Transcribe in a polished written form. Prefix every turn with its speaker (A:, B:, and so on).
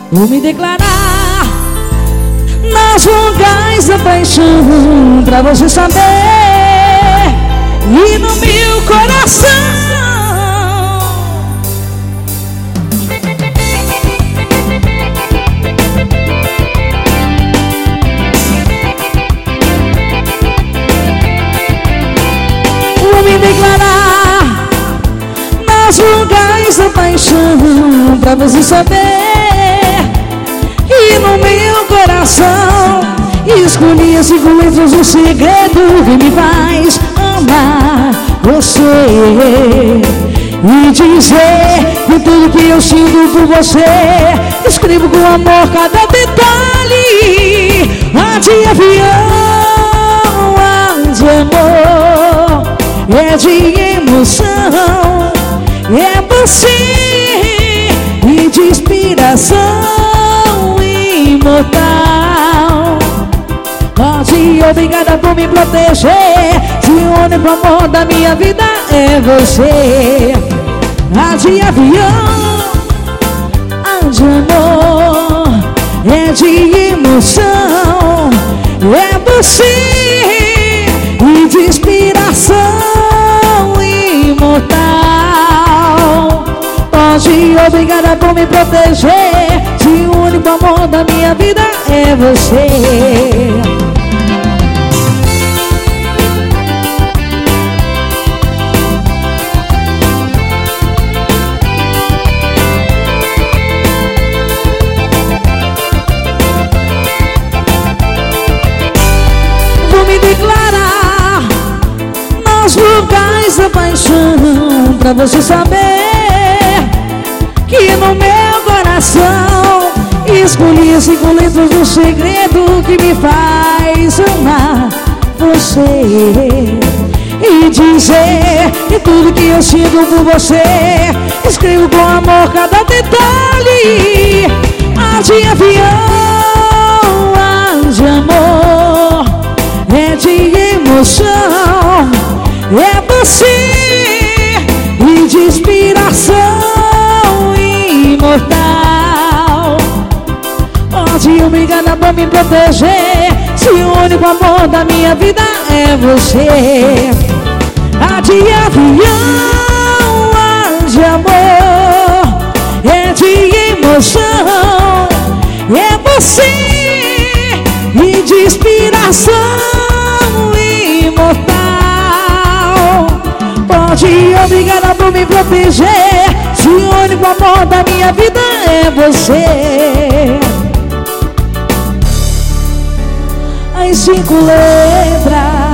A: Vou me declarar nas vogais da paixão, pra você saber, e no meu coração vou me declarar nas vogais da paixão, pra você saber, e no meu coração escolhi as 5 letras do segredo que me faz amar você e dizer que tudo que eu sinto por você escrevo com amor cada detalhe. A de avião, a de amor, é de emoção, é você e de inspiração imortal. Pode obrigada por me proteger, se o único amor da minha vida é você. A de avião, a de amor, é de emoção, é você e de inspiração imortal. Pode obrigada por me proteger, se o único amor da minha vida é você. Vou me declarar nas vogais da paixão, pra você saber que no meu coração escolhi as 5 letras do segredo que me faz amar você e dizer que tudo que eu sinto por você escrevo com amor cada detalhe. A de avião, a de amor, é de emoção, é você e de inspiração imortal. Pode obrigada por me proteger, se o único amor da minha vida é você. A de avião, a de amor, é de emoção, é você e de inspiração imortal. Pode obrigada por me proteger, se o único amor da minha vida é você. As 5 letras